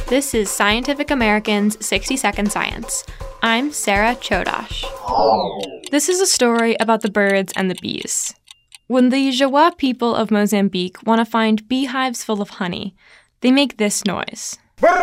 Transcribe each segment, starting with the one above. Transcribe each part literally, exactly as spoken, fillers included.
This is Scientific American's sixty second Science. I'm Sarah Chodosh. This is a story about the birds and the bees. When the Jawa people of Mozambique want to find beehives full of honey, they make this noise.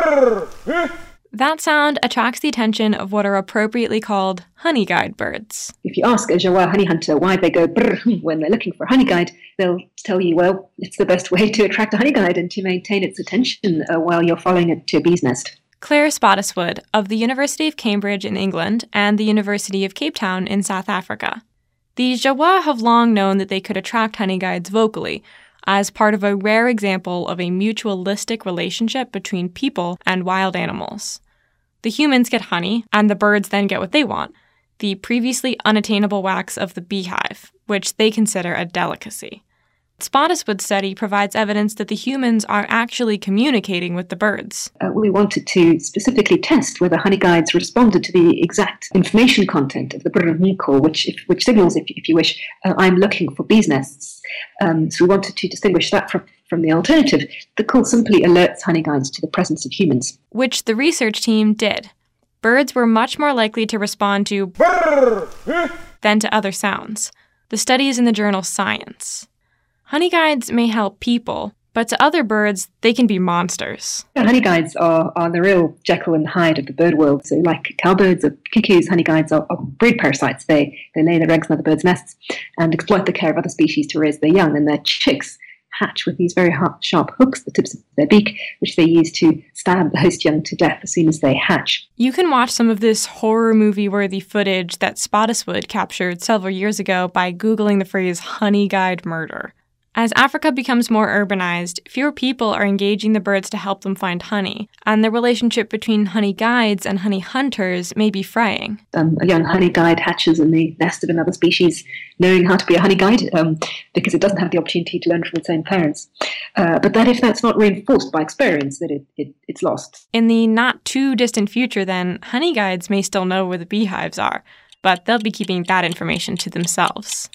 That sound attracts the attention of what are appropriately called honey guide birds. If you ask a Jawa honey hunter why they go brr when they're looking for a honey guide, they'll tell you, well, it's the best way to attract a honey guide and to maintain its attention uh, while you're following it to a bee's nest. Claire Spottiswoode of the University of Cambridge in England and the University of Cape Town in South Africa. The Jawa have long known that they could attract honey guides vocally, as part of a rare example of a mutualistic relationship between people and wild animals. The humans get honey, and the birds then get what they want, the previously unattainable wax of the beehive, which they consider a delicacy. Spottiswoode's study provides evidence that the humans are actually communicating with the birds. Uh, we wanted to specifically test whether honey guides responded to the exact information content of the brr call, which, if, which signals, if, if you wish, uh, I'm looking for bees' nests. Um, so we wanted to distinguish that from, from the alternative. The call simply alerts honey guides to the presence of humans. Which the research team did. Birds were much more likely to respond to brr than to other sounds. The study is in the journal Science. Honey guides may help people, but to other birds, they can be monsters. Yeah, honey guides are, are the real Jekyll and Hyde of the bird world. So like cowbirds or cuckoos, honey guides are, are breed parasites. They, they lay their eggs in other birds' nests and exploit the care of other species to raise their young, and their chicks hatch with these very sharp hooks at the tips of their beak, which they use to stab the host young to death as soon as they hatch. You can watch some of this horror movie-worthy footage that Spottiswoode captured several years ago by Googling the phrase honey guide murder. As Africa becomes more urbanized, fewer people are engaging the birds to help them find honey, and the relationship between honey guides and honey hunters may be fraying. Um, a young honey guide hatches in the nest of another species, knowing how to be a honey guide, um, because it doesn't have the opportunity to learn from its own parents. Uh, but that if that's not reinforced by experience, that it, it, it's lost. In the not-too-distant future, then, honey guides may still know where the beehives are, but they'll be keeping that information to themselves.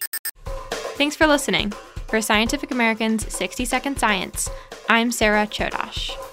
Thanks for listening. For Scientific American's sixty second Science, I'm Sarah Chodosh.